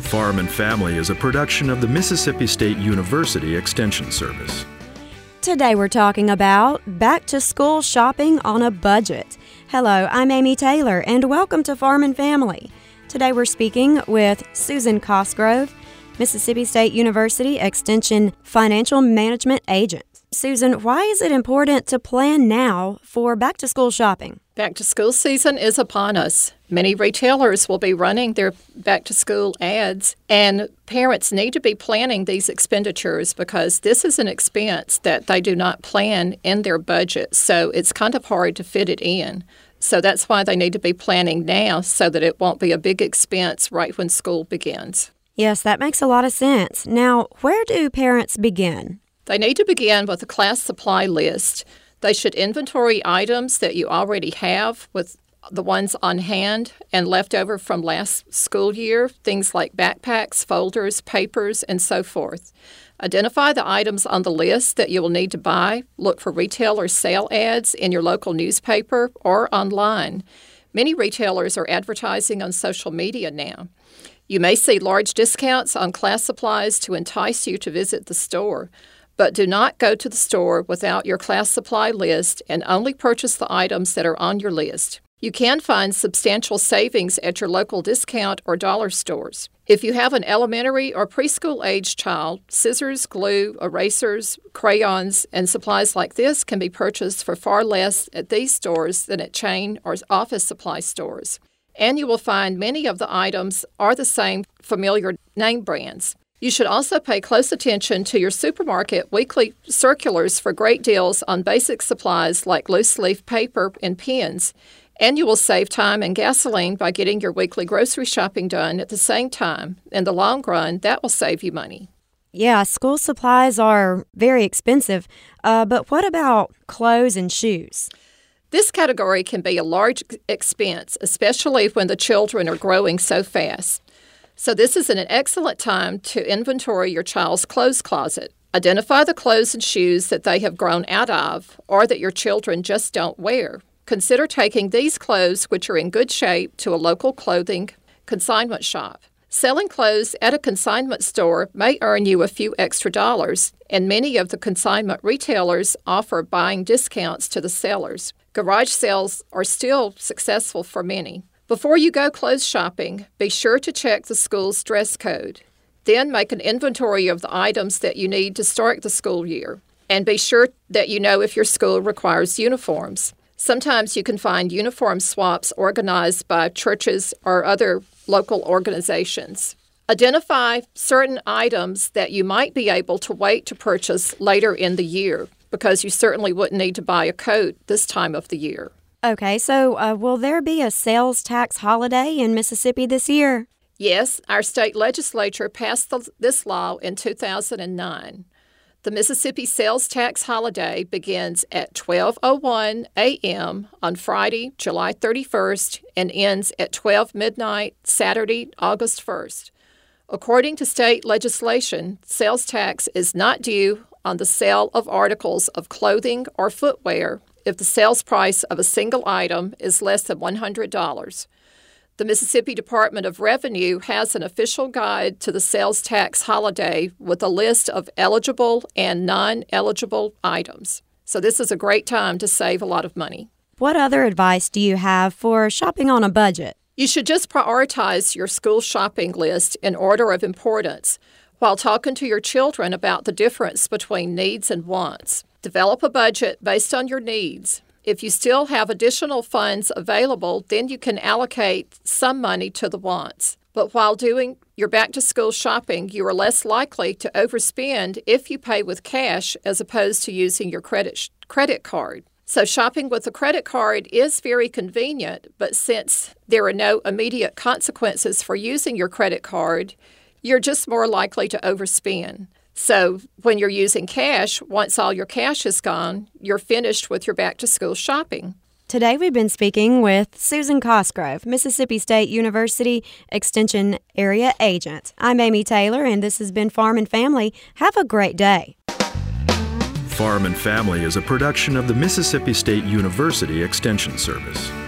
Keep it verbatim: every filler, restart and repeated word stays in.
Farm and Family is a production of the Mississippi State University Extension Service. Today we're talking about back-to-school shopping on a budget. Hello, I'm Amy Taylor, and welcome to Farm and Family. Today we're speaking with Susan Cosgrove, Mississippi State University Extension Financial Management Agent. Susan, why is it important to plan now for back-to-school shopping? Back-to-school season is upon us. Many retailers will be running their back-to-school ads, and parents need to be planning these expenditures because this is an expense that they do not plan in their budget, so it's kind of hard to fit it in. So that's why they need to be planning now so that it won't be a big expense right when school begins. Yes, that makes a lot of sense. Now, where do parents begin? They need to begin with a class supply list. They should inventory items that you already have with the ones on hand and left over from last school year, things like backpacks, folders, papers, and so forth. Identify the items on the list that you will need to buy. Look for retailer sale ads in your local newspaper or online. Many retailers are advertising on social media now. You may see large discounts on class supplies to entice you to visit the store. But do not go to the store without your class supply list and only purchase the items that are on your list. You can find substantial savings at your local discount or dollar stores. If you have an elementary or preschool age child, scissors, glue, erasers, crayons, and supplies like this can be purchased for far less at these stores than at chain or office supply stores. And you will find many of the items are the same familiar name brands. You should also pay close attention to your supermarket weekly circulars for great deals on basic supplies like loose-leaf paper and pens. And you will save time and gasoline by getting your weekly grocery shopping done at the same time. In the long run, that will save you money. Yeah, school supplies are very expensive, uh, but what about clothes and shoes? This category can be a large expense, especially when the children are growing so fast. So this is an excellent time to inventory your child's clothes closet. Identify the clothes and shoes that they have grown out of or that your children just don't wear. Consider taking these clothes, which are in good shape, to a local clothing consignment shop. Selling clothes at a consignment store may earn you a few extra dollars, and many of the consignment retailers offer buying discounts to the sellers. Garage sales are still successful for many. Before you go clothes shopping, be sure to check the school's dress code. Then make an inventory of the items that you need to start the school year. And be sure that you know if your school requires uniforms. Sometimes you can find uniform swaps organized by churches or other local organizations. Identify certain items that you might be able to wait to purchase later in the year, because you certainly wouldn't need to buy a coat this time of the year. Okay, so uh, will there be a sales tax holiday in Mississippi this year? Yes, our state legislature passed the, this law in two thousand nine. The Mississippi sales tax holiday begins at twelve oh one a.m. on Friday, July thirty-first, and ends at twelve midnight, Saturday, August first. According to state legislation, sales tax is not due on the sale of articles of clothing or footwear if the sales price of a single item is less than one hundred dollars. The Mississippi Department of Revenue has an official guide to the sales tax holiday with a list of eligible and non-eligible items. So this is a great time to save a lot of money. What other advice do you have for shopping on a budget? You should just prioritize your school shopping list in order of importance while talking to your children about the difference between needs and wants. Develop a budget based on your needs. If you still have additional funds available, then you can allocate some money to the wants. But while doing your back-to-school shopping, you are less likely to overspend if you pay with cash as opposed to using your credit sh- credit card. So shopping with a credit card is very convenient, but since there are no immediate consequences for using your credit card, you're just more likely to overspend. So when you're using cash, once all your cash is gone, you're finished with your back-to-school shopping. Today we've been speaking with Susan Cosgrove, Mississippi State University Extension Area Agent. I'm Amy Taylor, and this has been Farm and Family. Have a great day. Farm and Family is a production of the Mississippi State University Extension Service.